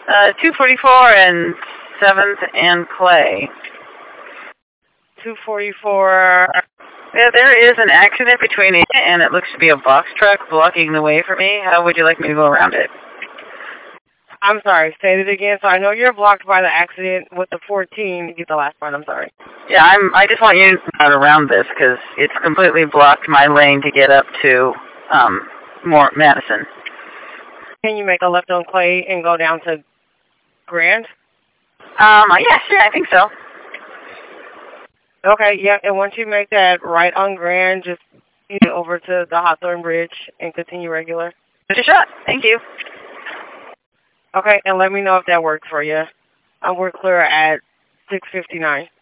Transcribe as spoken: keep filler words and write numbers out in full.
Uh, two forty-four and seventh and Clay. two forty-four. Yeah, there is an accident between it, and it looks to be a box truck blocking the way for me. How would you like me to go around it? I'm sorry, say it again. So I know you're blocked by the accident with the fourteen. Get the last part, I'm sorry. Yeah, I'm, I just want you to get around this, because it's completely blocked my lane to get up to um, more Madison. Can you make a left on Clay and go down to Grand? Um, yes, yeah, I think so. Okay, yeah, and once you make that right on Grand, just get over to the Hawthorne Bridge and continue regular. Just a shot. Thank you. Okay, and let me know if that works for you. Um, we're clear at six fifty-nine.